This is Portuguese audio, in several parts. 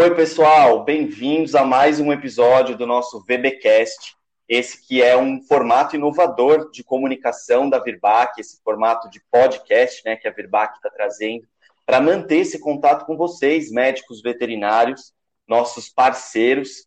Oi, pessoal, bem-vindos a mais um episódio do nosso VBcast, esse que é um formato inovador de comunicação da Virbac, esse formato de podcast, né, que a Virbac está trazendo, para manter esse contato com vocês, médicos veterinários, nossos parceiros,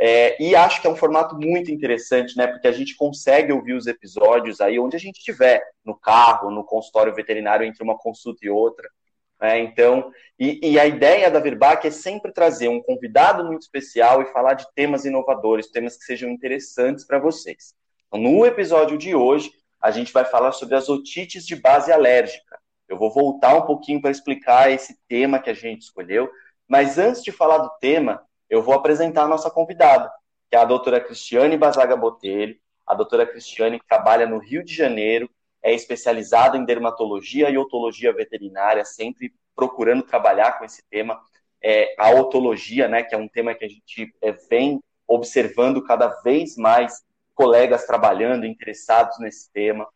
e acho que é um formato muito interessante, né, porque a gente consegue ouvir os episódios aí onde a gente estiver, no carro, no consultório veterinário, entre uma consulta e outra. Então, a ideia da Virbac é sempre trazer um convidado muito especial e falar de temas inovadores, temas que sejam interessantes para vocês. Então, no episódio de hoje, a gente vai falar sobre as otites de base alérgica. Eu vou voltar um pouquinho para explicar esse tema que a gente escolheu, mas antes de falar do tema, eu vou apresentar a nossa convidada, que é a doutora Cristiane Bazaga Botelho. A doutora Cristiane trabalha no Rio de Janeiro, é especializada em dermatologia e otologia veterinária, sempre procurando trabalhar com esse tema, a otologia, né, que é um tema que a gente vem observando cada vez mais colegas trabalhando, interessados nesse tema.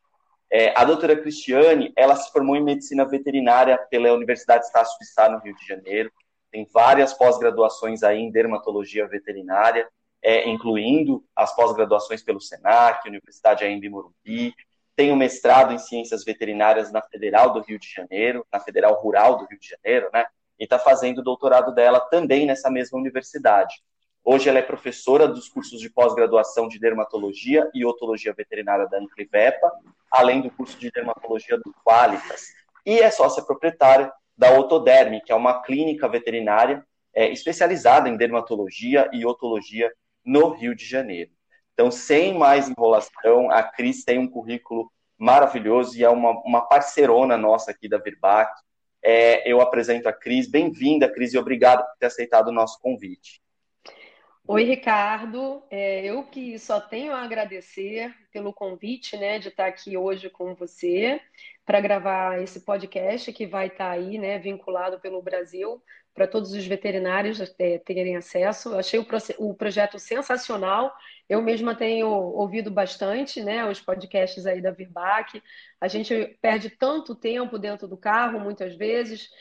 A doutora Cristiane, ela se formou em medicina veterinária pela Universidade Estácio de Sá, no Rio de Janeiro, tem várias pós-graduações aí em dermatologia veterinária, incluindo as pós-graduações pelo SENAC, Universidade AMB Morumbi, tem um mestrado em ciências veterinárias na Federal do Rio de Janeiro, na Federal Rural do Rio de Janeiro, né? E está fazendo o doutorado dela também nessa mesma universidade. Hoje ela é professora dos cursos de pós-graduação de dermatologia e otologia veterinária da Anclivepa, além do curso de dermatologia do Qualitas. E é sócia proprietária da Otoderme, que é uma clínica veterinária especializada em dermatologia e otologia no Rio de Janeiro. Então, sem mais enrolação, a Cris tem um currículo maravilhoso e é uma parceirona nossa aqui da Virbac. Eu apresento a Cris. Bem-vinda, Cris, e obrigado por ter aceitado o nosso convite. Oi, Ricardo. Eu que só tenho a agradecer pelo convite, né, de estar aqui hoje com você para gravar esse podcast que vai estar aí, né, vinculado pelo Brasil para todos os veterinários terem acesso. Eu achei o projeto sensacional. Eu mesma tenho ouvido bastante, né, os podcasts aí da Virbac. A gente perde tanto tempo dentro do carro, muitas vezes.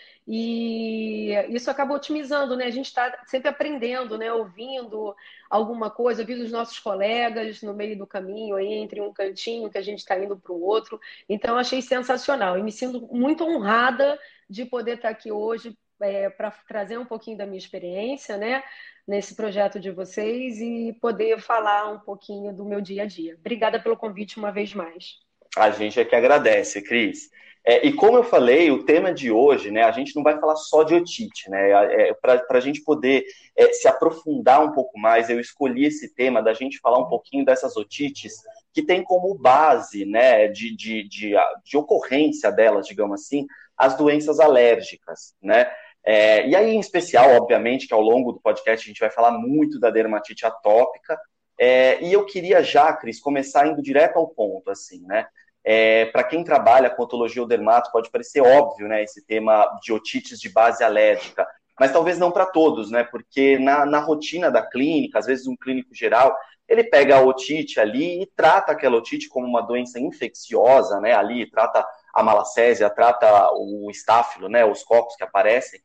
E isso acaba otimizando, né? A gente está sempre aprendendo, né? Ouvindo alguma coisa, ouvindo os nossos colegas no meio do caminho, aí, entre um cantinho que a gente está indo para o outro. Então, achei sensacional. E me sinto muito honrada de poder estar aqui hoje para trazer um pouquinho da minha experiência, né? Nesse projeto de vocês e poder falar um pouquinho do meu dia a dia. Obrigada pelo convite uma vez mais. A gente é que agradece, Cris. E como eu falei, o tema de hoje, né, a gente não vai falar só de otite, né? Para a gente poder se aprofundar um pouco mais, eu escolhi esse tema da gente falar um pouquinho dessas otites que tem como base, né, de ocorrência delas, digamos assim, as doenças alérgicas, né? E aí, em especial, obviamente, que ao longo do podcast a gente vai falar muito da dermatite atópica. E eu queria já, Cris, começar indo direto ao ponto, assim, né? Para quem trabalha com otologia ou dermato, pode parecer óbvio, né, esse tema de otites de base alérgica, mas talvez não para todos, né, porque na rotina da clínica, às vezes um clínico geral, ele pega a otite ali e trata aquela otite como uma doença infecciosa, né, ali trata a malacésia, trata o estáfilo, né, os cocos que aparecem,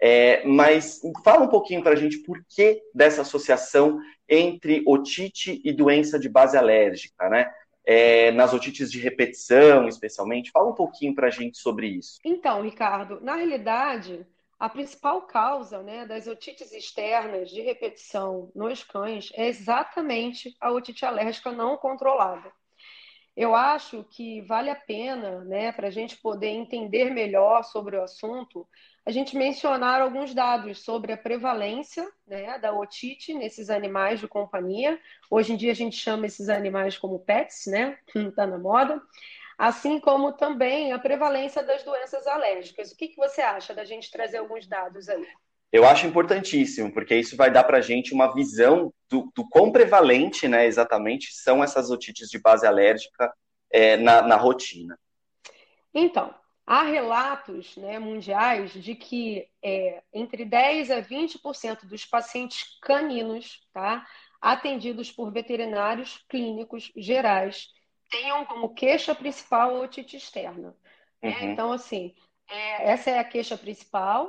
mas fala um pouquinho para a gente por que dessa associação entre otite e doença de base alérgica, né? Nas otites de repetição, especialmente. Fala um pouquinho para a gente sobre isso. Então, Ricardo, na realidade, a principal causa, né, das otites externas de repetição nos cães é exatamente a otite alérgica não controlada. Eu acho que vale a pena, né, para a gente poder entender melhor sobre o assunto, a gente mencionar alguns dados sobre a prevalência, né, da otite nesses animais de companhia. Hoje em dia a gente chama esses animais como pets, né? Está na moda. Assim como também a prevalência das doenças alérgicas. O que você acha da gente trazer alguns dados aí? Eu acho importantíssimo, porque isso vai dar para a gente uma visão do quão prevalente, né, exatamente, são essas otites de base alérgica na rotina. Então, há relatos, né, mundiais de que entre 10 a 20% dos pacientes caninos, tá, atendidos por veterinários clínicos gerais tenham como queixa principal a otite externa. Uhum. Então, assim, essa é a queixa principal.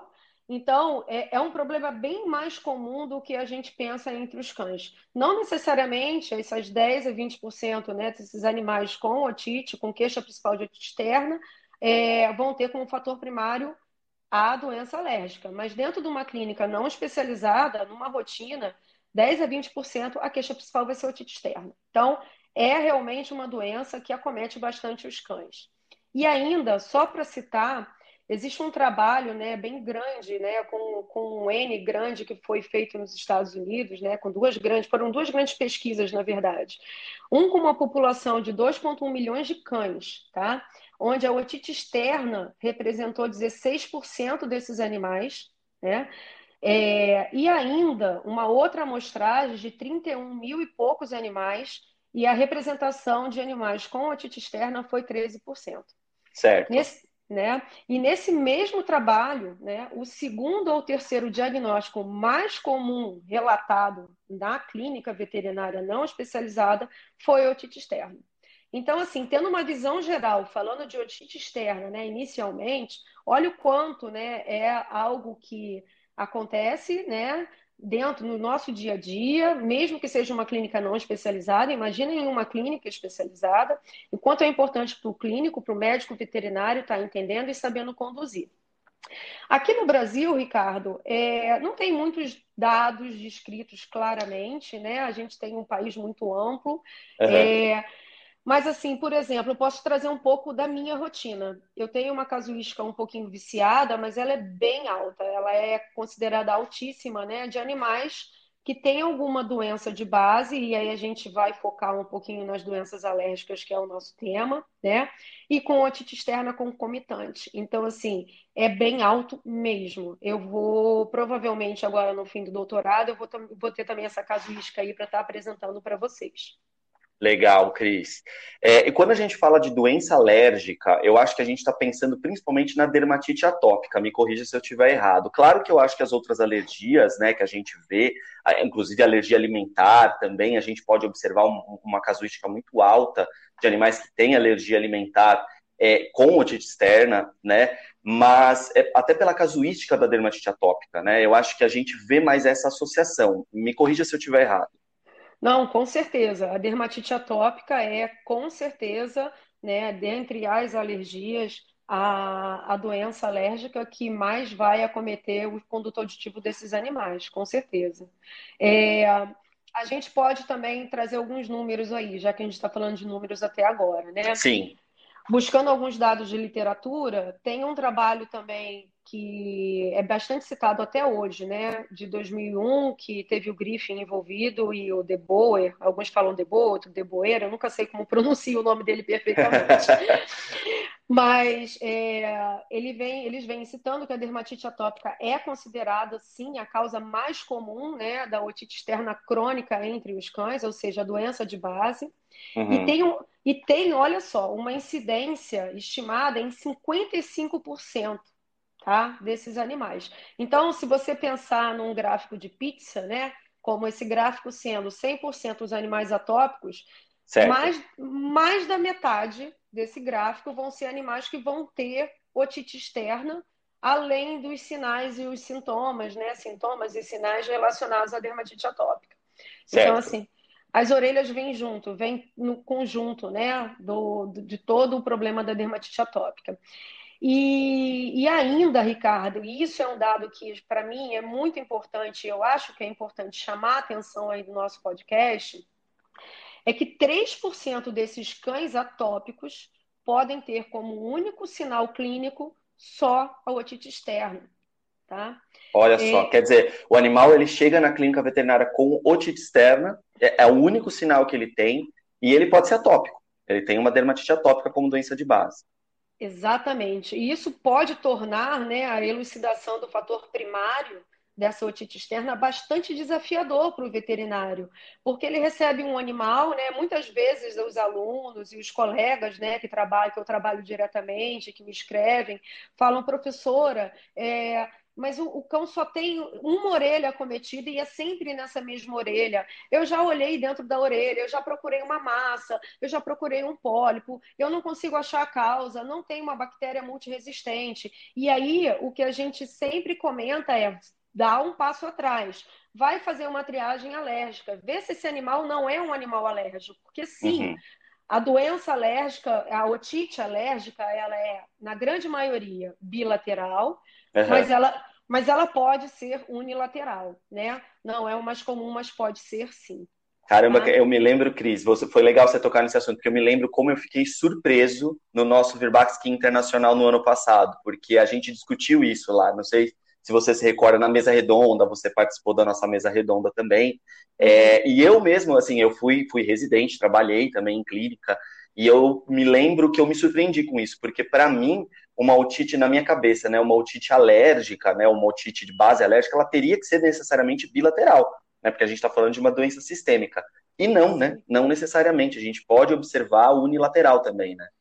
Então, é um problema bem mais comum do que a gente pensa entre os cães. Não necessariamente essas 10 a 20%, né, desses animais com otite, com queixa principal de otite externa, vão ter como fator primário a doença alérgica. Mas dentro de uma clínica não especializada, numa rotina, 10 a 20% a queixa principal vai ser otite externa. Então, é realmente uma doença que acomete bastante os cães. E ainda, só para citar, existe um trabalho, né, bem grande, né, com um N grande que foi feito nos Estados Unidos, né, foram duas grandes pesquisas, na verdade. Um com uma população de 2,1 milhões de cães, tá? Onde a otite externa representou 16% desses animais, né? E ainda uma outra amostragem de 31 mil e poucos animais, e a representação de animais com otite externa foi 13%. Certo. Né? E nesse mesmo trabalho, né, o segundo ou terceiro diagnóstico mais comum relatado na clínica veterinária não especializada foi otite externa. Então, assim, tendo uma visão geral, falando de otite externa, né, inicialmente, olha o quanto, né, é algo que acontece, né, dentro no nosso dia a dia, mesmo que seja uma clínica não especializada, imagina em uma clínica especializada, o quanto é importante para o clínico, para o médico veterinário estar entendendo e sabendo conduzir. Aqui no Brasil, Ricardo, não tem muitos dados descritos claramente, né? A gente tem um país muito amplo. Uhum. É, mas, assim, por exemplo, eu posso trazer um pouco da minha rotina. Eu tenho uma casuística um pouquinho viciada, mas ela é bem alta. Ela é considerada altíssima, né? De animais que têm alguma doença de base, e aí a gente vai focar um pouquinho nas doenças alérgicas, que é o nosso tema, né? E com otite externa concomitante. Então, assim, é bem alto mesmo. Eu vou, provavelmente, agora no fim do doutorado, vou ter também essa casuística aí para estar apresentando para vocês. Legal, Cris. E quando a gente fala de doença alérgica, eu acho que a gente está pensando principalmente na dermatite atópica. Me corrija se eu estiver errado. Claro que eu acho que as outras alergias, né, que a gente vê, inclusive alergia alimentar também, a gente pode observar uma casuística muito alta de animais que têm alergia alimentar com otite externa, né? Mas até pela casuística da dermatite atópica, né? Eu acho que a gente vê mais essa associação. Me corrija se eu estiver errado. Não, com certeza. A dermatite atópica é, com certeza, né, dentre as alergias, a doença alérgica que mais vai acometer o conduto auditivo desses animais, com certeza. A gente pode também trazer alguns números aí, já que a gente está falando de números até agora, né? Sim. Buscando alguns dados de literatura, tem um trabalho também que é bastante citado até hoje, né, de 2001, que teve o Griffin envolvido e o De Boer, alguns falam De Boer, outro De Boer, eu nunca sei como pronuncio o nome dele perfeitamente. Mas eles vêm citando que a dermatite atópica é considerada, sim, a causa mais comum, né, da otite externa crônica entre os cães, ou seja, a doença de base. E Uhum. tem, olha só, uma incidência estimada em 55%, tá, desses animais. Então, se você pensar num gráfico de pizza, né, como esse gráfico sendo 100% os animais atópicos, Certo. mais da metade desse gráfico vão ser animais que vão ter otite externa, além dos sinais e os sintomas, né, sintomas e sinais relacionados à dermatite atópica. Então, Certo. assim, as orelhas vêm junto, vêm no conjunto, né, de todo o problema da dermatite atópica. E ainda, Ricardo, e isso é um dado que para mim é muito importante, eu acho que é importante chamar a atenção aí do nosso podcast, é que 3% desses cães atópicos podem ter como único sinal clínico só a otite externa, tá? Olha só, É, quer dizer, o animal ele chega na clínica veterinária com otite externa, é o único sinal que ele tem, e ele pode ser atópico. Ele tem uma dermatite atópica como doença de base. Exatamente. E isso pode tornar, né, a elucidação do fator primário dessa otite externa bastante desafiador para o veterinário, porque ele recebe um animal, né, muitas vezes os alunos e os colegas, né, que eu trabalho diretamente, que me escrevem, falam, professora, mas o cão só tem uma orelha acometida e é sempre nessa mesma orelha. Eu já olhei dentro da orelha, eu já procurei uma massa, eu já procurei um pólipo, eu não consigo achar a causa, não tem uma bactéria multiresistente. E aí, o que a gente sempre comenta é dar um passo atrás. Vai fazer uma triagem alérgica, vê se esse animal não é um animal alérgico, porque sim, Uhum, a doença alérgica, a otite alérgica, ela é, na grande maioria, bilateral, aham. mas ela pode ser unilateral, né? Não é o mais comum, mas pode ser sim, Caramba, tá? eu me lembro, Cris, foi legal você tocar nesse assunto, porque eu me lembro como eu fiquei surpreso no nosso Virbaxi Internacional no ano passado, porque a gente discutiu isso lá, não sei se você se recorda, na mesa redonda, você participou da nossa mesa redonda também, Uhum. e eu mesmo, assim, eu fui residente, trabalhei também em clínica, e eu me lembro que eu me surpreendi com isso, porque para mim, uma otite na minha cabeça, né, uma otite alérgica, né, uma otite de base alérgica, ela teria que ser necessariamente bilateral, né? Porque a gente está falando de uma doença sistêmica. E não, né? Não necessariamente. A gente pode observar unilateral também, né?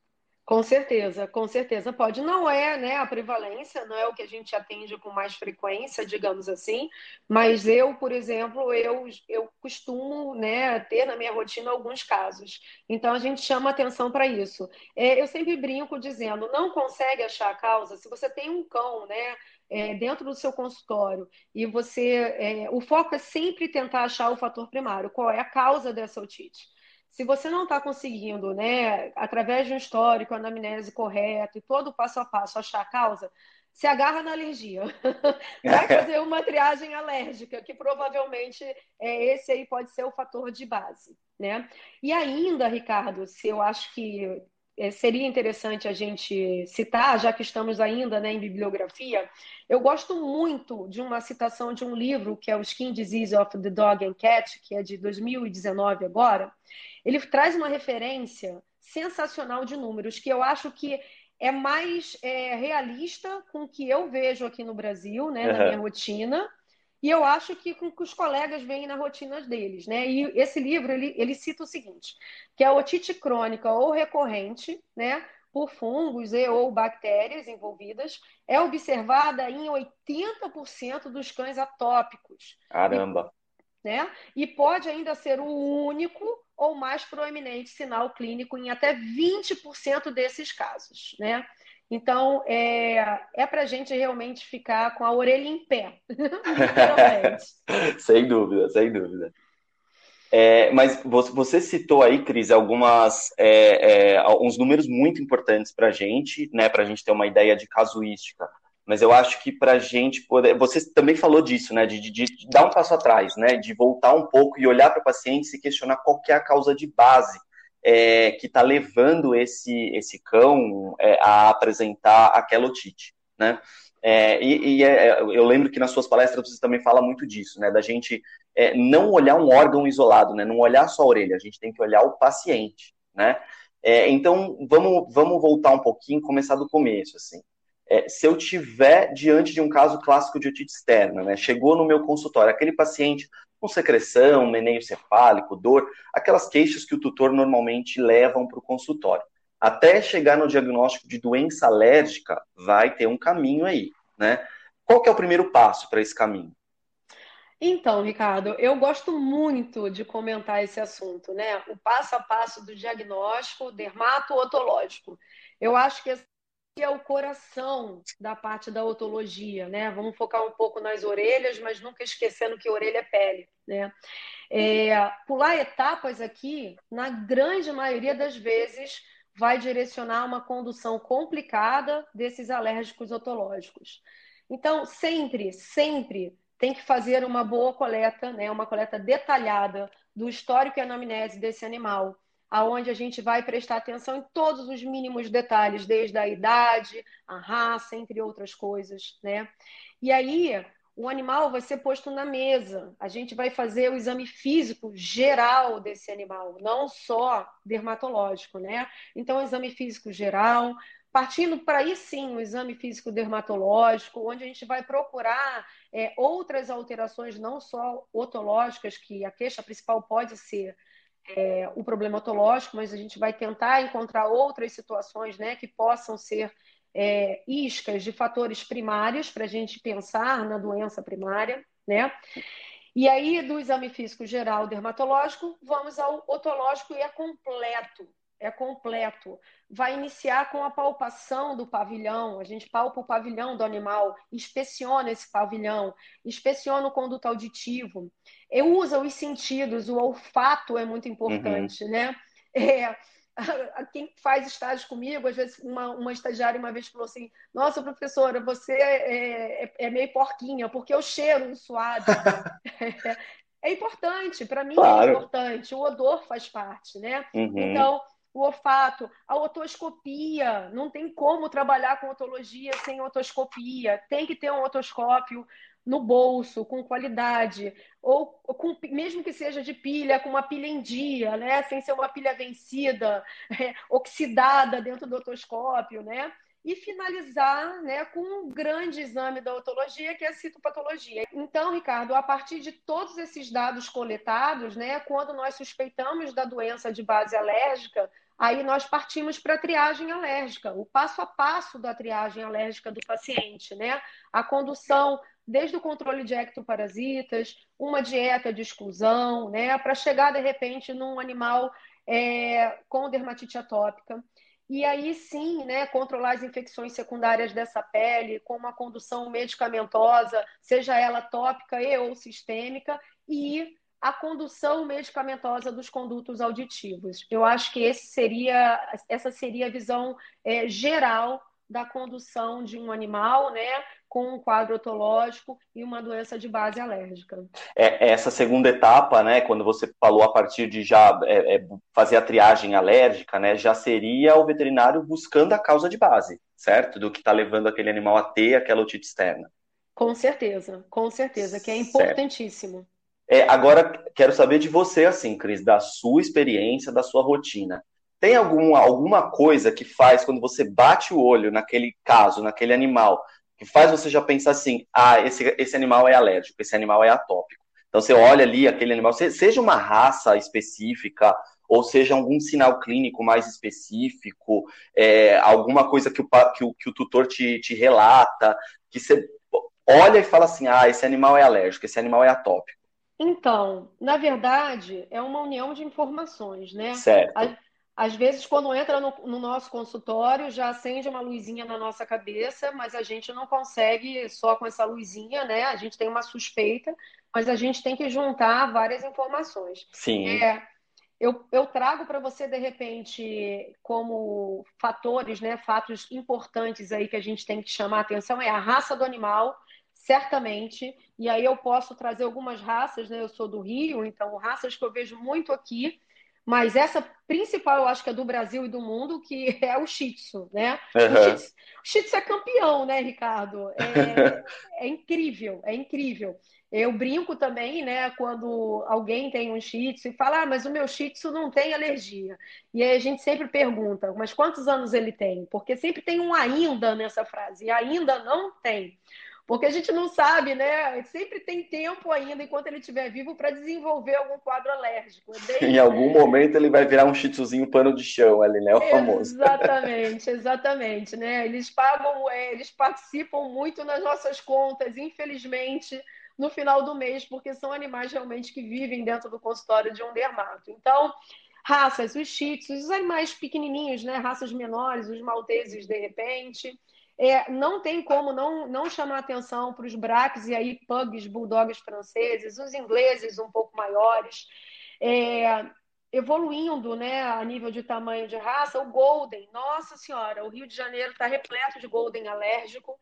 Com certeza pode. Não é, né, a prevalência, não é o que a gente atende com mais frequência, digamos assim, mas eu, por exemplo, eu costumo, né, ter na minha rotina alguns casos. Então a gente chama atenção para isso. Eu sempre brinco dizendo, não consegue achar a causa, se você tem um cão, né, dentro do seu consultório e o foco é sempre tentar achar o fator primário, qual é a causa dessa otite. Se você não está conseguindo, né, através de um histórico, anamnese correto e todo o passo a passo achar a causa, se agarra na alergia. Vai fazer uma triagem alérgica, que provavelmente esse aí pode ser o fator de base, né? E ainda, Ricardo, se eu acho que seria interessante a gente citar, já que estamos ainda, né, em bibliografia, eu gosto muito de uma citação de um livro que é o Skin Disease of the Dog and Cat, que é de 2019 agora. Ele traz uma referência sensacional de números, que eu acho que é mais realista com o que eu vejo aqui no Brasil, né, na minha Uhum. rotina, e eu acho que com que os colegas veem na rotina deles, né? E esse livro ele cita o seguinte, que a otite crônica ou recorrente, né, por fungos e ou bactérias envolvidas, é observada em 80% dos cães atópicos. E Caramba. né? E pode ainda ser o único ou mais proeminente sinal clínico em até 20% desses casos, né? Então, para a gente realmente ficar com a orelha em pé, literalmente. Sem dúvida, sem dúvida. Mas você citou aí, Cris, uns números muito importantes para a gente, né, para a gente ter uma ideia de casuística. Mas eu acho que para a gente poder. Você também falou disso, né, de dar um passo atrás, né, de voltar um pouco e olhar para o paciente e se questionar qual que é a causa de base que está levando esse cão a apresentar aquela otite, né? Eu lembro que nas suas palestras você também fala muito disso, né, da gente não olhar um órgão isolado, né? Não olhar só a orelha, a gente tem que olhar o paciente, né? Então, vamos voltar um pouquinho, começar do começo, assim. Se eu tiver diante de um caso clássico de otite externa, né? Chegou no meu consultório, aquele paciente com secreção, meneio cefálico, dor, aquelas queixas que o tutor normalmente levam para o consultório. Até chegar no diagnóstico de doença alérgica, vai ter um caminho aí, né? Qual que é o primeiro passo para esse caminho? Então, Ricardo, eu gosto muito de comentar esse assunto, né? O passo a passo do diagnóstico dermato-otológico. Eu acho que esse é o coração da parte da otologia, né? Vamos focar um pouco nas orelhas, mas nunca esquecendo que orelha é pele, né? Pular etapas aqui, na grande maioria das vezes, vai direcionar uma condução complicada desses alérgicos otológicos. Então, sempre tem que fazer uma boa coleta, né, uma coleta detalhada do histórico e anamnese desse animal, aonde a gente vai prestar atenção em todos os mínimos detalhes, desde a idade, a raça, entre outras coisas, né? E aí, o animal vai ser posto na mesa. A gente vai fazer o exame físico geral desse animal, não só dermatológico, né? Então, o exame físico geral, partindo para aí sim o exame físico dermatológico, onde a gente vai procurar outras alterações, não só otológicas, que a queixa principal pode ser o problema otológico, mas a gente vai tentar encontrar outras situações, né, que possam ser iscas de fatores primários para a gente pensar na doença primária, né? E aí, do exame físico geral dermatológico, vamos ao otológico e é completo. É completo. Vai iniciar com a palpação do pavilhão. A gente palpa o pavilhão do animal, inspeciona esse pavilhão, inspeciona o conduto auditivo. E usa os sentidos, o olfato é muito Uhum. importante, né? É, quem faz estágio comigo, às vezes uma estagiária uma vez falou assim: Nossa, professora, você é meio porquinha, porque eu cheiro suave. É importante, para mim é Claro. importante, o odor faz parte, né? Uhum. Então, o olfato, a otoscopia, não tem como trabalhar com otologia sem otoscopia, tem que ter um otoscópio no bolso, com qualidade, ou com, mesmo que seja de pilha, com uma pilha em dia, né? Sem ser uma pilha vencida, oxidada dentro do otoscópio, né? E finalizar, né, com um grande exame da otologia, que é a citopatologia. Então, Ricardo, a partir de todos esses dados coletados, né, quando nós suspeitamos da doença de base alérgica, aí nós partimos para a triagem alérgica, o passo a passo da triagem alérgica do paciente, né? A condução desde o controle de ectoparasitas, uma dieta de exclusão, né, para chegar de repente num animal com dermatite atópica. E aí sim, né, controlar as infecções secundárias dessa pele com uma condução medicamentosa, seja ela tópica e ou sistêmica, e a condução medicamentosa dos condutos auditivos. Eu acho que essa seria a visão geral da condução de um animal, né, com um quadro otológico e uma doença de base alérgica. Essa segunda etapa, né, quando você falou a partir de já fazer a triagem alérgica, né, já seria o veterinário buscando a causa de base, certo? Do que está levando aquele animal a ter aquela otite externa. Com certeza, que é Certo. importantíssimo. Agora, quero saber de você, assim, Cris, da sua experiência, da sua rotina. Tem alguma coisa que faz, quando você bate o olho naquele caso, naquele animal, que faz você já pensar assim, esse animal é alérgico, esse animal é atópico. Então você olha ali aquele animal, seja uma raça específica, ou seja algum sinal clínico mais específico, alguma coisa que o tutor te relata, que você olha e fala assim, esse animal é alérgico, esse animal é atópico. Então, na verdade, é uma união de informações, né? Às, Certo. às vezes, quando entra no nosso consultório, já acende uma luzinha na nossa cabeça, mas a gente não consegue só com essa luzinha, né? A gente tem uma suspeita, mas a gente tem que juntar várias informações. Sim. É, eu trago para você, de repente, como fatores, né, fatos importantes aí que a gente tem que chamar a atenção, é a raça do animal, certamente, e aí eu posso trazer algumas raças, né, eu sou do Rio, então raças que eu vejo muito aqui, mas essa principal eu acho que é do Brasil e do mundo, que é o Shih Tzu, né? Uhum. O Shih Tzu é campeão, né, Ricardo? É incrível, é incrível. Eu brinco também, né, quando alguém tem um Shih Tzu e fala, mas o meu Shih Tzu não tem alergia. E aí a gente sempre pergunta, mas quantos anos ele tem? Porque sempre tem um ainda nessa frase, e ainda não tem. Porque a gente não sabe, né? Sempre tem tempo ainda, enquanto ele estiver vivo, para desenvolver algum quadro alérgico. É Em bem. algum momento ele vai virar um shih tzuzinho pano de chão ali, né? O famoso. Exatamente, exatamente, né? Eles pagam, eles participam muito nas nossas contas, infelizmente, no final do mês, porque são animais realmente que vivem dentro do consultório de um dermato. Então, raças, os shih tzus, os animais pequenininhos, né? Raças menores, os malteses, de repente. Não tem como não chamar atenção para os braques e aí pugs, bulldogs franceses, os ingleses um pouco maiores. É, evoluindo, né, a nível de tamanho de raça, o Golden. Nossa Senhora, o Rio de Janeiro está repleto de Golden alérgico.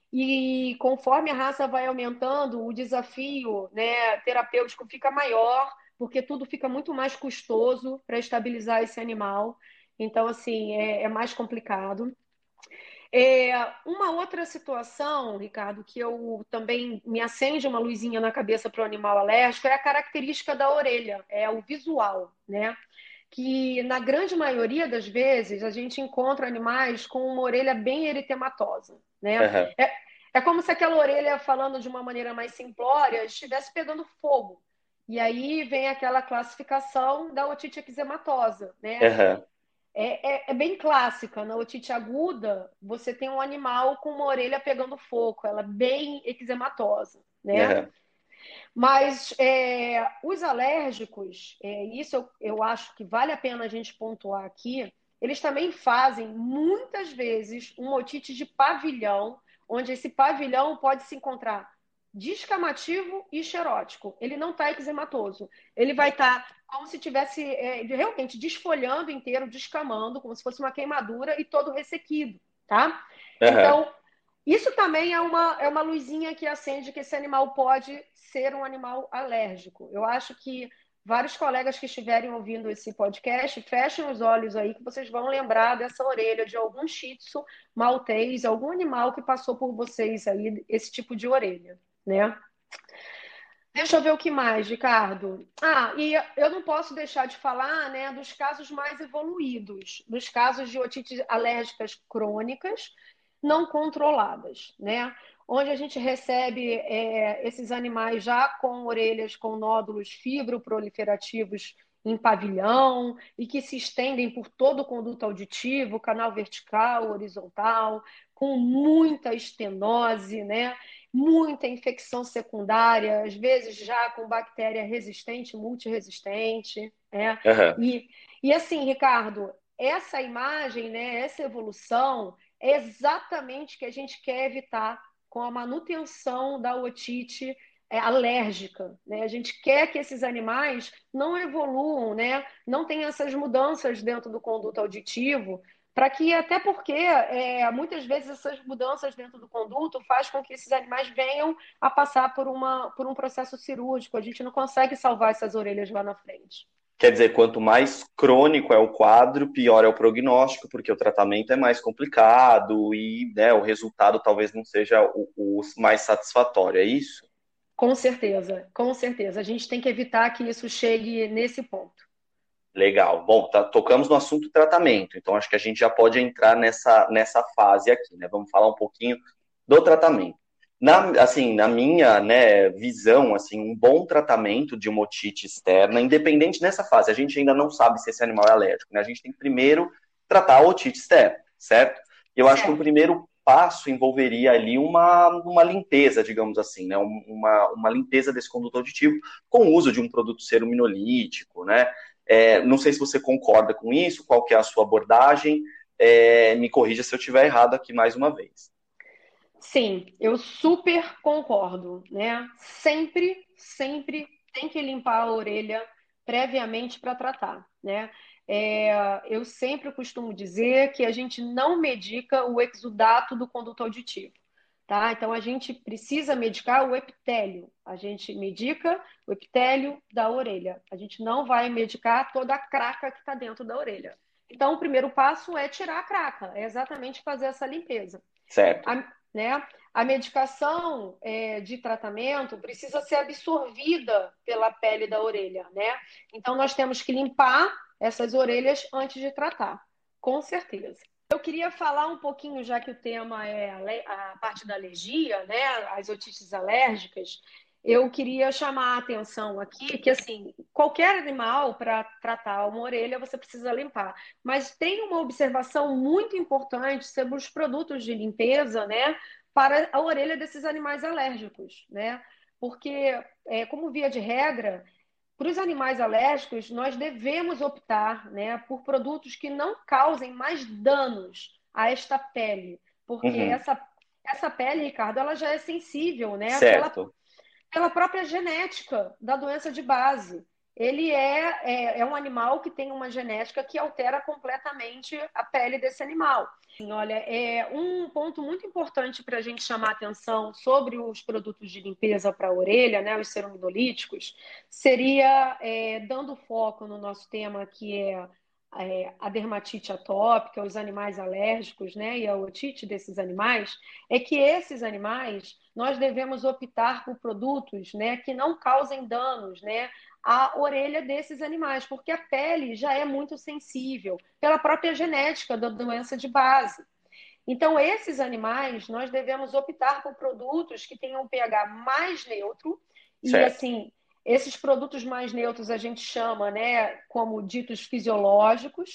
E conforme a raça vai aumentando, o desafio, né, terapêutico fica maior, porque tudo fica muito mais custoso para estabilizar esse animal. Então, assim, é mais complicado. Uma outra situação, Ricardo, que eu também me acende uma luzinha na cabeça para o animal alérgico é a característica da orelha, é o visual, né? Que na grande maioria das vezes a gente encontra animais com uma orelha bem eritematosa, né? Uhum. É como se aquela orelha, falando de uma maneira mais simplória, estivesse pegando fogo. E aí vem aquela classificação da otite eczematosa, né? Uhum. é bem clássica. Na otite aguda, você tem um animal com uma orelha pegando fogo, ela é bem eczematosa, né? Aham, Mas os alérgicos, isso eu acho que vale a pena a gente pontuar aqui, eles também fazem, muitas vezes, uma otite de pavilhão, onde esse pavilhão pode se encontrar descamativo e xerótico. Ele não está eczematoso. Ele vai estar como se tivesse realmente desfolhando inteiro, descamando, como se fosse uma queimadura e todo ressequido, tá? aham. Então, isso também é uma luzinha que acende que esse animal pode ser um animal alérgico. Eu acho que vários colegas que estiverem ouvindo esse podcast, fechem os olhos aí que vocês vão lembrar dessa orelha de algum shih tzu, maltês, algum animal que passou por vocês aí, esse tipo de orelha, né? Deixa eu ver o que mais, Ricardo. E eu não posso deixar de falar, né, dos casos mais evoluídos, dos casos de otites alérgicas crônicas não controladas, né? Onde a gente recebe esses animais já com orelhas com nódulos fibroproliferativos em pavilhão e que se estendem por todo o conduto auditivo, canal vertical, horizontal, com muita estenose, né? Muita infecção secundária, às vezes já com bactéria resistente, multiresistente, né? Aham. E assim, Ricardo, essa imagem, né, essa evolução é exatamente o que a gente quer evitar com a manutenção da otite alérgica, né? A gente quer que esses animais não evoluam, né? Não tenham essas mudanças dentro do conduto auditivo, para que, até porque muitas vezes essas mudanças dentro do conduto faz com que esses animais venham a passar por um processo cirúrgico. A gente não consegue salvar essas orelhas lá na frente. Quer dizer, quanto mais crônico é o quadro, pior é o prognóstico, porque o tratamento é mais complicado e, né, o resultado talvez não seja o mais satisfatório, é isso? Com certeza, com certeza. A gente tem que evitar que isso chegue nesse ponto. Legal. Bom, tocamos no assunto tratamento, então acho que a gente já pode entrar nessa fase aqui, né? Vamos falar um pouquinho do tratamento. Assim, na minha, né, visão, assim, um bom tratamento de uma otite externa, independente nessa fase, a gente ainda não sabe se esse animal é alérgico, né? A gente tem que primeiro tratar a otite externa, certo? E eu acho que um Certo. primeiro passo envolveria ali uma limpeza, digamos assim, né? Uma limpeza desse conduto auditivo com o uso de um produto ceruminolítico, né? Não sei se você concorda com isso, qual que é a sua abordagem, me corrija se eu estiver errado aqui mais uma vez. Sim, eu super concordo, né? Sempre, sempre tem que limpar a orelha previamente para tratar, né? Eu sempre costumo dizer que a gente não medica o exudato do conduto auditivo, tá? Então a gente precisa medicar o epitélio. A gente medica o epitélio da orelha. A gente não vai medicar toda a craca que está dentro da orelha. Então o primeiro passo é tirar a craca, é exatamente fazer essa limpeza. Certo. Né? A medicação de tratamento precisa ser absorvida pela pele da orelha, né? Então, nós temos que limpar essas orelhas antes de tratar, com certeza. Eu queria falar um pouquinho, já que o tema é a parte da alergia, né? As otites alérgicas. Eu queria chamar a atenção aqui que, assim, qualquer animal, para tratar uma orelha, você precisa limpar. Mas tem uma observação muito importante sobre os produtos de limpeza, né? Para a orelha desses animais alérgicos, né? Porque, como via de regra, para os animais alérgicos, nós devemos optar, né, por produtos que não causem mais danos a esta pele, porque Uhum. essa pele, Ricardo, ela já é sensível, né, Certo. pela própria genética da doença de base. Ele é um animal que tem uma genética que altera completamente a pele desse animal. Olha, um ponto muito importante para a gente chamar a atenção sobre os produtos de limpeza para a orelha, né, os ceramidolíticos, seria dando foco no nosso tema que é a dermatite atópica, os animais alérgicos, né, e a otite desses animais, é que esses animais nós devemos optar por produtos, né, que não causem danos, né, à orelha desses animais, porque a pele já é muito sensível pela própria genética da doença de base. Então, esses animais, nós devemos optar por produtos que tenham um pH mais neutro e, Certo. assim, esses produtos mais neutros a gente chama, né, como ditos fisiológicos,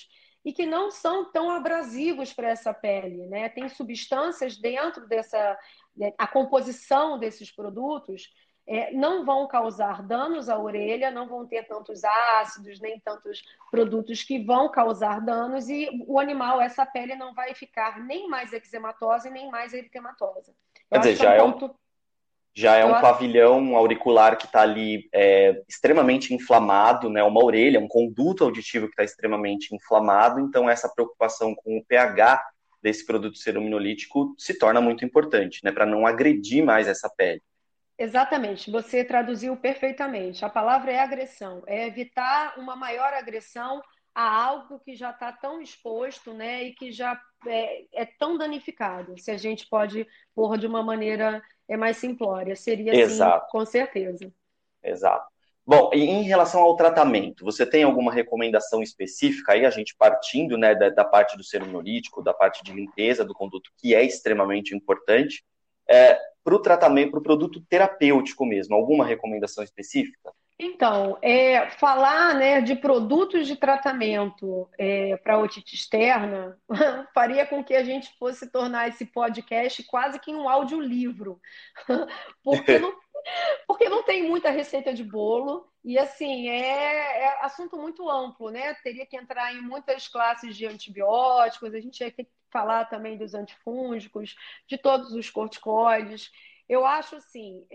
e que não são tão abrasivos para essa pele, né? Tem substâncias dentro dessa, a composição desses produtos não vão causar danos à orelha, não vão ter tantos ácidos, nem tantos produtos que vão causar danos, e o animal, essa pele não vai ficar nem mais eczematosa e nem mais eritematosa. Quer Eu dizer, acho que é um ponto. já é Eu, um pavilhão auricular que está ali extremamente inflamado, né? Uma orelha, um conduto auditivo que está extremamente inflamado, então essa preocupação com o pH desse produto ceruminolítico se torna muito importante, né? Para não agredir mais essa pele. Exatamente, você traduziu perfeitamente. A palavra é agressão, é evitar uma maior agressão a algo que já está tão exposto, né, e que já é tão danificado. Se a gente pode pôr de uma maneira mais simplória, seria assim, Exato, com certeza. exato. Bom, e em relação ao tratamento, você tem alguma recomendação específica aí, a gente partindo, né, da parte do ceruminolítico, da parte de limpeza do conduto, que é extremamente importante, para o tratamento, para o produto terapêutico mesmo, alguma recomendação específica? Então, falar, né, de produtos de tratamento para otite externa faria com que a gente fosse tornar esse podcast quase que um audiolivro, porque porque não tem muita receita de bolo e assim é assunto muito amplo, né? Teria que entrar em muitas classes de antibióticos, a gente ia ter que falar também dos antifúngicos, de todos os corticoides. Eu acho assim,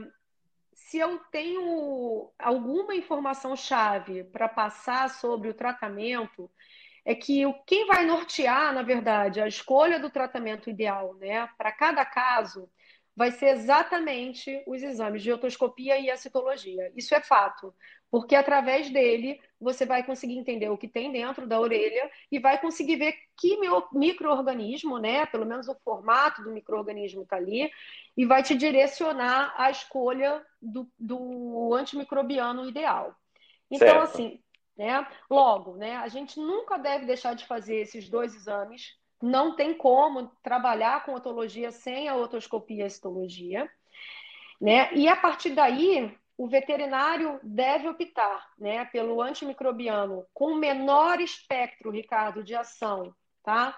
se eu tenho alguma informação chave para passar sobre o tratamento, é que quem vai nortear, na verdade, a escolha do tratamento ideal, né, para cada caso, vai ser exatamente os exames de otoscopia e a citologia. Isso é fato, porque através dele você vai conseguir entender o que tem dentro da orelha e vai conseguir ver que micro-organismo, né, pelo menos o formato do micro-organismo está ali, e vai te direcionar à escolha do antimicrobiano ideal. Então, Certo. assim, né? Logo, né? A gente nunca deve deixar de fazer esses dois exames. Não tem como trabalhar com otologia sem a otoscopia e a citologia, né? E a partir daí, o veterinário deve optar, né, pelo antimicrobiano com menor espectro, Ricardo, de ação, tá?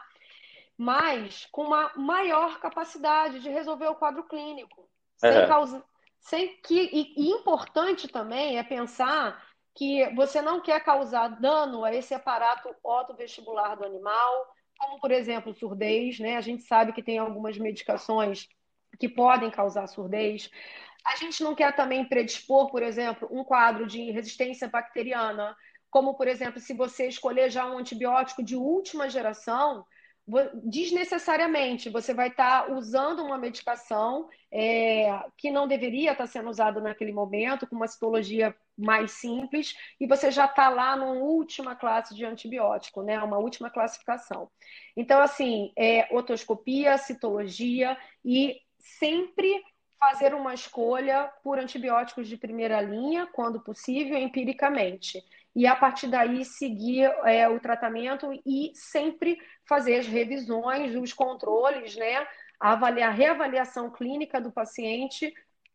Mas com uma maior capacidade de resolver o quadro clínico, sem Uhum. causa, sem que e importante também é pensar que você não quer causar dano a esse aparato otovestibular do animal, como por exemplo surdez, né? A gente sabe que tem algumas medicações que podem causar surdez. A gente não quer também predispor, por exemplo, um quadro de resistência bacteriana, como por exemplo, se você escolher já um antibiótico de última geração, desnecessariamente você vai estar usando uma medicação que não deveria estar sendo usada naquele momento, com uma citologia mais simples, e você já está lá numa última classe de antibiótico, né? Uma última classificação. Então, assim, otoscopia, citologia e sempre fazer uma escolha por antibióticos de primeira linha, quando possível, empiricamente. E a partir daí seguir o tratamento e sempre fazer as revisões, os controles, né? A reavaliação clínica do paciente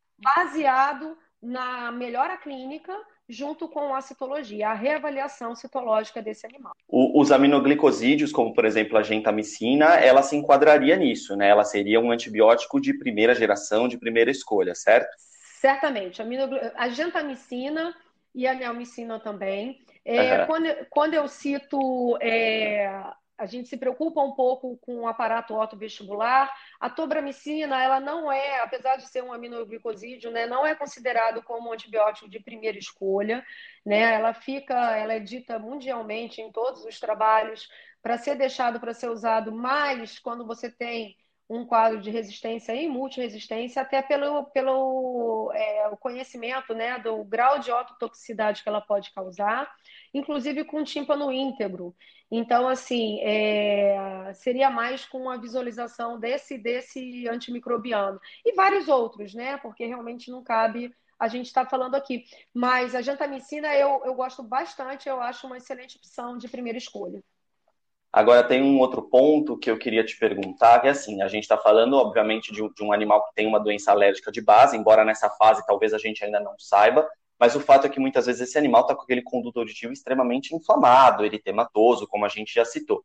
baseado na melhora clínica junto com a citologia, a reavaliação citológica desse animal. Os aminoglicosídeos, como por exemplo a gentamicina, ela se enquadraria nisso, né? Ela seria um antibiótico de primeira geração, de primeira escolha, certo? Certamente, a gentamicina e a neomicina também. Uhum. Quando eu cito, a gente se preocupa um pouco com o aparato otovestibular. A tobramicina, ela não é, apesar de ser um aminoglicosídeo, né, não é considerado como um antibiótico de primeira escolha, né? Ela é dita mundialmente em todos os trabalhos para ser deixado para ser usado mais quando você tem um quadro de resistência e multiresistência, até pelo o conhecimento, né, do grau de ototoxicidade que ela pode causar, inclusive com tímpano íntegro. Então, assim, seria mais com a visualização desse antimicrobiano. E vários outros, né, porque realmente não cabe a gente está falando aqui. Mas a gentamicina eu gosto bastante, eu acho uma excelente opção de primeira escolha. Agora, tem um outro ponto que eu queria te perguntar, que é assim, a gente está falando, obviamente, de um animal que tem uma doença alérgica de base, embora nessa fase talvez a gente ainda não saiba, mas o fato é que muitas vezes esse animal está com aquele conduto auditivo extremamente inflamado, eritematoso, como a gente já citou.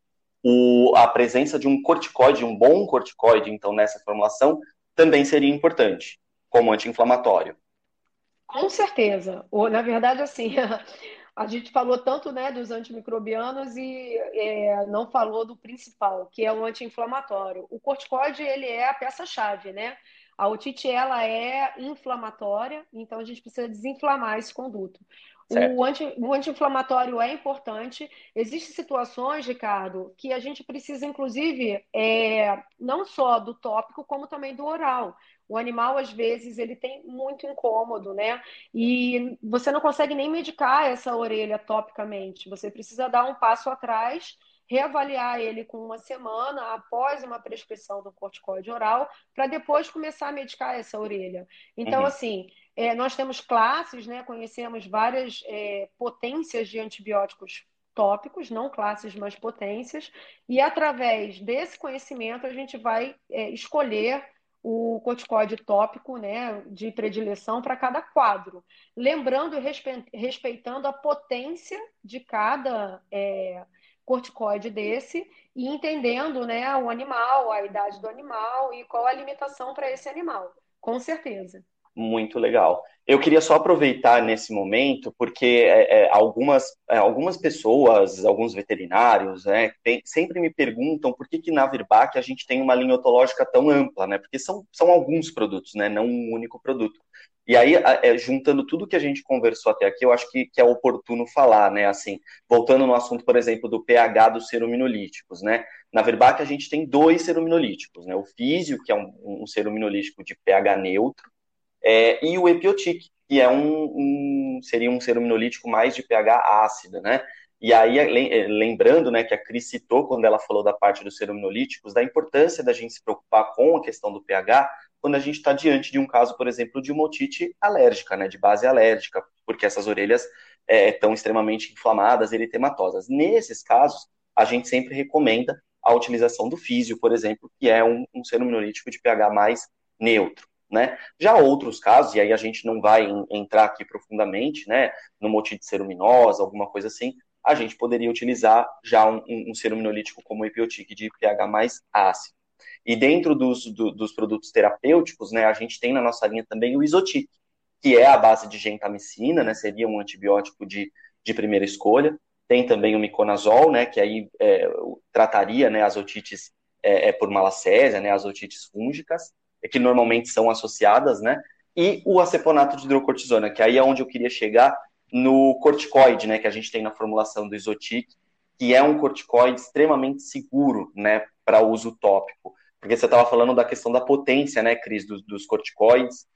A presença de um corticoide, um bom corticoide, então, nessa formulação, também seria importante, como anti-inflamatório. Com certeza. Na verdade, assim, a gente falou tanto, né, dos antimicrobianos e não falou do principal, que é o anti-inflamatório. O corticoide, ele é a peça-chave, né? A otite, ela é inflamatória, então a gente precisa desinflamar esse conduto. Certo. O anti-inflamatório é importante. Existem situações, Ricardo, que a gente precisa, inclusive, não só do tópico, como também do oral. O animal, às vezes, ele tem muito incômodo, né? E você não consegue nem medicar essa orelha topicamente. Você precisa dar um passo atrás, reavaliar ele com uma semana após uma prescrição do corticoide oral, para depois começar a medicar essa orelha. Então, Uhum. assim, nós temos classes, né? Conhecemos várias potências de antibióticos tópicos, não classes, mas potências, e através desse conhecimento a gente vai escolher o corticoide tópico, né, de predileção para cada quadro. Lembrando e respeitando a potência de cada corticoide desse e entendendo, né, o animal, a idade do animal e qual a limitação para esse animal. Com certeza. Muito legal. Eu queria só aproveitar nesse momento, porque algumas pessoas, alguns veterinários, né, sempre me perguntam por que na Virbac a gente tem uma linha otológica tão ampla, né? Porque são alguns produtos, né? Não um único produto. E aí, juntando tudo que a gente conversou até aqui, eu acho que é oportuno falar, né? Assim, voltando no assunto, por exemplo, do pH dos serominolíticos, né? Na Virbac a gente tem dois serominolíticos, né? O Físio, que é um serominolítico de pH neutro, e o Epiotic, que seria um serominolítico mais de pH ácido, né? E aí, lembrando, né, que a Cris citou, quando ela falou da parte dos serominolíticos, da importância da gente se preocupar com a questão do pH, quando a gente está diante de um caso, por exemplo, de uma otite alérgica, né, de base alérgica, porque essas orelhas estão extremamente inflamadas, eritematosas. Nesses casos, a gente sempre recomenda a utilização do Físio, por exemplo, que é um serominolítico de pH mais neutro. Né? Já outros casos, e aí a gente não vai entrar aqui profundamente, né, numa otite ceruminosa, alguma coisa assim, a gente poderia utilizar já um serominolítico como o Epiotic de pH mais ácido. E dentro dos produtos terapêuticos, né, a gente tem na nossa linha também o Isotic, que é a base de gentamicina, né, seria um antibiótico de primeira escolha. Tem também o miconazol, né, que aí trataria, né, as otites por malacésia, né, as otites fúngicas, que normalmente são associadas, né? E o aceponato de hidrocortisona, que aí é onde eu queria chegar no corticoide, né? Que a gente tem na formulação do Isotic, que é um corticoide extremamente seguro, né? Para uso tópico. Porque você estava falando da questão da potência, né, Cris, dos corticoides,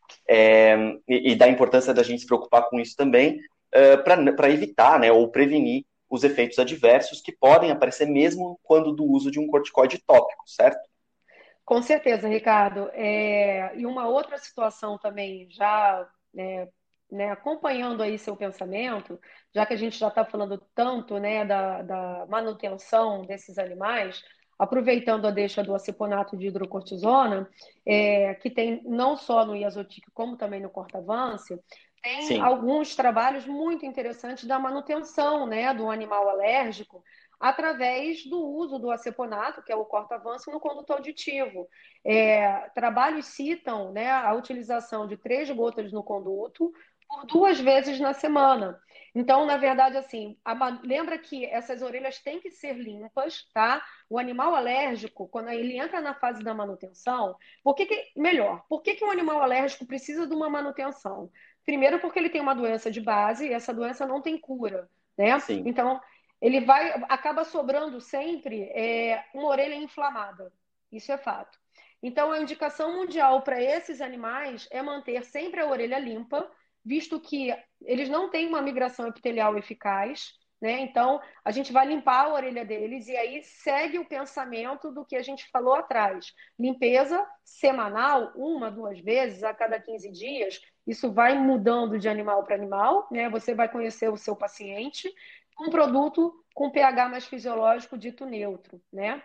e da importância da gente se preocupar com isso também, para evitar, né, ou prevenir os efeitos adversos que podem aparecer mesmo quando do uso de um corticoide tópico, certo? Com certeza, Ricardo. E uma outra situação também, já acompanhando aí seu pensamento, já que a gente já está falando tanto, né, da manutenção desses animais, aproveitando a deixa do aceponato de hidrocortisona, que tem não só no Iazotic como também no Cortavance, tem Sim. alguns trabalhos muito interessantes da manutenção, né, do animal alérgico através do uso do aceponato, que é o corta-avanço, no conduto auditivo. Trabalhos citam, né, a utilização de 3 gotas no conduto por 2 vezes na semana. Então, na verdade, assim, lembra que essas orelhas têm que ser limpas, tá? O animal alérgico, quando ele entra na fase da manutenção, melhor, por que um animal alérgico precisa de uma manutenção? Primeiro, porque ele tem uma doença de base e essa doença não tem cura, né? Sim. Então, acaba sobrando sempre uma orelha inflamada. Isso é fato. Então, a indicação mundial para esses animais é manter sempre a orelha limpa, visto que eles não têm uma migração epitelial eficaz, né? Então, a gente vai limpar a orelha deles e aí segue o pensamento do que a gente falou atrás. Limpeza semanal, 1, 2 vezes a cada 15 dias. Isso vai mudando de animal para animal, né? Você vai conhecer o seu paciente um produto com pH mais fisiológico dito neutro, né?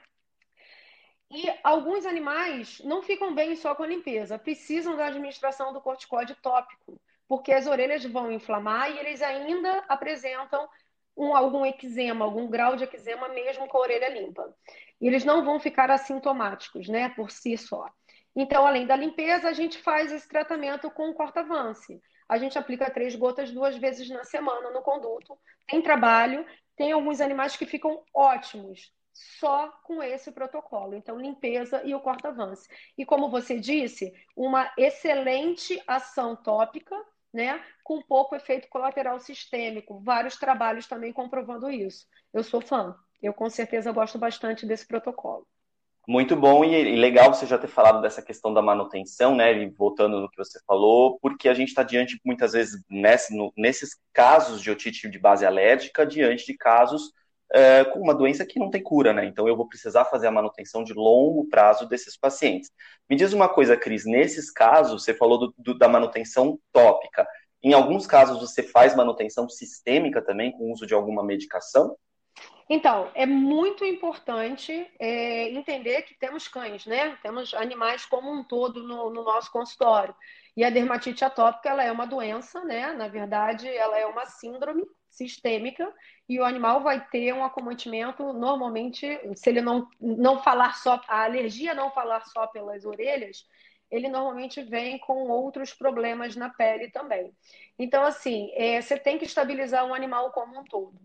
E alguns animais não ficam bem só com a limpeza, precisam da administração do corticóide tópico, porque as orelhas vão inflamar e eles ainda apresentam algum eczema, algum grau de eczema mesmo com a orelha limpa. E eles não vão ficar assintomáticos, né, por si só. Então, além da limpeza, a gente faz esse tratamento com o corta-avance. A gente aplica 3 gotas 2 vezes na semana no conduto. Tem trabalho, tem alguns animais que ficam ótimos só com esse protocolo. Então, limpeza e o corta-avance. E como você disse, uma excelente ação tópica, né, com pouco efeito colateral sistêmico. Vários trabalhos também comprovando isso. Eu sou fã. Eu com certeza gosto bastante desse protocolo. Muito bom e legal você já ter falado dessa questão da manutenção, né? E voltando no que você falou, porque a gente está diante, muitas vezes, nesses casos de otite de base alérgica, diante de casos com uma doença que não tem cura, né? Então eu vou precisar fazer a manutenção de longo prazo desses pacientes. Me diz uma coisa, Cris, nesses casos, você falou da manutenção tópica. Em alguns casos, você faz manutenção sistêmica também, com o uso de alguma medicação? Então, é muito importante entender que temos cães, né? Temos animais como um todo no nosso consultório. E a dermatite atópica, ela é uma doença, né? Na verdade, ela é uma síndrome sistêmica e o animal vai ter um acometimento, normalmente, se ele não falar só, a alergia não falar só pelas orelhas, ele normalmente vem com outros problemas na pele também. Então, assim, você tem que estabilizar um animal como um todo.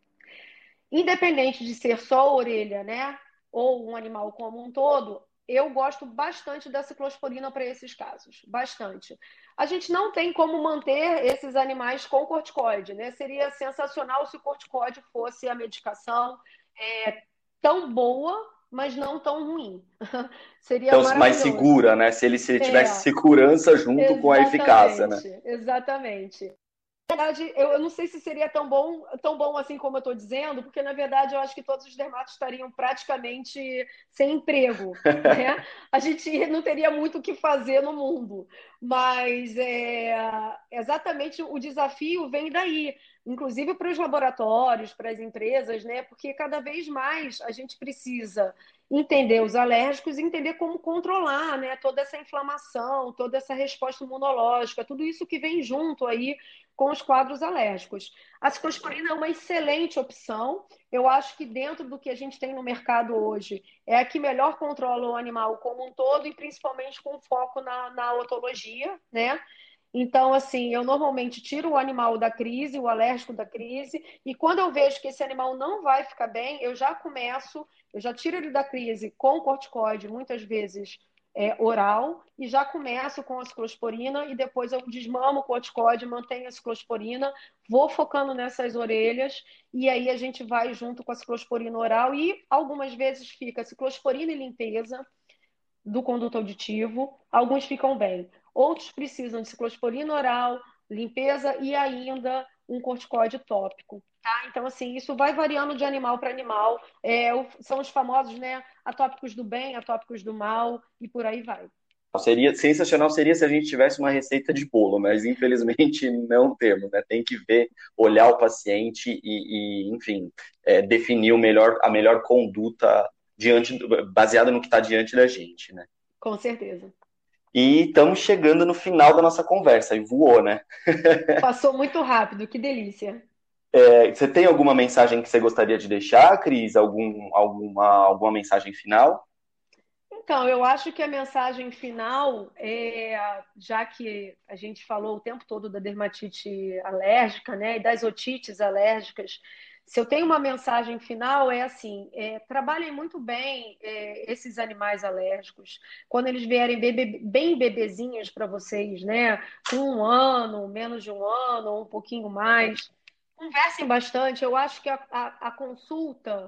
Independente de ser só a orelha, né? Ou um animal como um todo, eu gosto bastante da ciclosporina para esses casos. Bastante. A gente não tem como manter esses animais com corticoide, né? Seria sensacional se o corticoide fosse a medicação tão boa, mas não tão ruim. Seria Então, mais maravilhoso. segura, né? Se ele tivesse É, segurança junto com a eficácia, né? exatamente, exatamente. Na verdade, eu não sei se seria tão bom assim como eu estou dizendo, porque na verdade eu acho que todos os dermatos estariam praticamente sem emprego, né? A gente não teria muito o que fazer no mundo, mas exatamente o desafio vem daí, inclusive para os laboratórios, para as empresas, né? Porque cada vez mais a gente precisa entender os alérgicos e entender como controlar, né? Toda essa inflamação, toda essa resposta imunológica, tudo isso que vem junto aí com os quadros alérgicos. A ciclosporina é uma excelente opção. Eu acho que dentro do que a gente tem no mercado hoje, é a que melhor controla o animal como um todo e principalmente com foco na otologia, né? Então, assim, eu normalmente tiro o animal da crise, o alérgico da crise, e quando eu vejo que esse animal não vai ficar bem, eu já tiro ele da crise com corticoide, muitas vezes oral, e já começo com a ciclosporina, e depois eu desmamo o corticoide, mantenho a ciclosporina, vou focando nessas orelhas, e aí a gente vai junto com a ciclosporina oral, e algumas vezes fica ciclosporina e limpeza do conduto auditivo, alguns ficam bem. Outros precisam de ciclosporina oral, limpeza e ainda um corticoide tópico. Tá? Então, assim, isso vai variando de animal para animal. São os famosos, né? Atópicos do bem, atópicos do mal, e por aí vai. Seria sensacional seria se a gente tivesse uma receita de bolo, mas infelizmente não temos, né? Tem que ver, olhar o paciente enfim, definir a melhor conduta baseada no que está diante da gente, né? Com certeza. E estamos chegando no final da nossa conversa, e voou, né? Passou muito rápido, que delícia. Você tem alguma mensagem que você gostaria de deixar, Cris? Alguma mensagem final? Então, eu acho que a mensagem final já que a gente falou o tempo todo da dermatite alérgica, né, e das otites alérgicas, se eu tenho uma mensagem final é assim: trabalhem muito bem esses animais alérgicos. Quando eles vierem bem bebezinhos para vocês, né, com 1 ano, menos de 1 ano, ou um pouquinho mais, conversem bastante. Eu acho que a consulta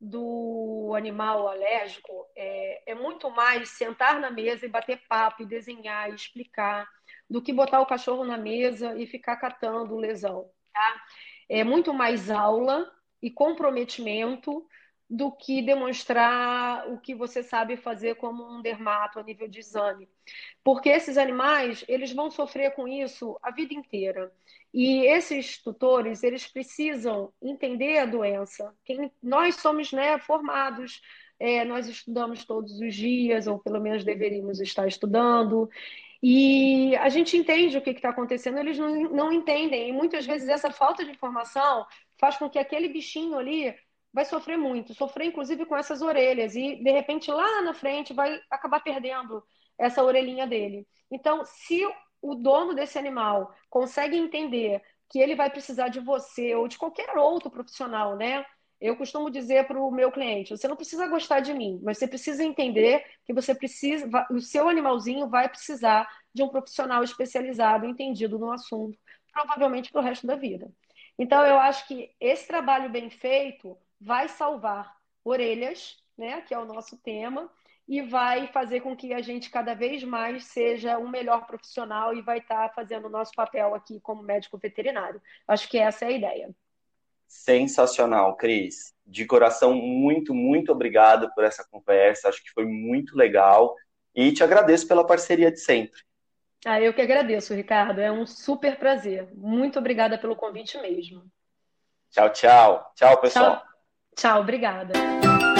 do animal alérgico é muito mais sentar na mesa e bater papo, e desenhar, e explicar, do que botar o cachorro na mesa e ficar catando lesão, tá? É muito mais aula e comprometimento do que demonstrar o que você sabe fazer como um dermato a nível de exame. Porque esses animais, eles vão sofrer com isso a vida inteira. E esses tutores, eles precisam entender a doença. Nós somos, né, formados, nós estudamos todos os dias, ou pelo menos deveríamos estar estudando. E a gente entende o que está acontecendo, eles não entendem. E muitas vezes essa falta de informação faz com que aquele bichinho ali vai sofrer muito, sofrer inclusive com essas orelhas, e de repente lá na frente vai acabar perdendo essa orelhinha dele. Então, se o dono desse animal consegue entender que ele vai precisar de você ou de qualquer outro profissional, né? Eu costumo dizer para o meu cliente: você não precisa gostar de mim, mas você precisa entender que você precisa, o seu animalzinho vai precisar de um profissional especializado, entendido no assunto, provavelmente para o resto da vida. Então, eu acho que esse trabalho bem feito vai salvar orelhas, né, que é o nosso tema, e vai fazer com que a gente cada vez mais seja um melhor profissional e vai estar fazendo o nosso papel aqui como médico veterinário. Acho que essa é a ideia. Sensacional, Cris. De coração, muito, muito obrigado por essa conversa. Acho que foi muito legal. E te agradeço pela parceria de sempre. Ah, eu que agradeço, Ricardo. É um super prazer. Muito obrigada pelo convite mesmo. Tchau, tchau. Tchau, Tchau, pessoal. tchau, obrigada.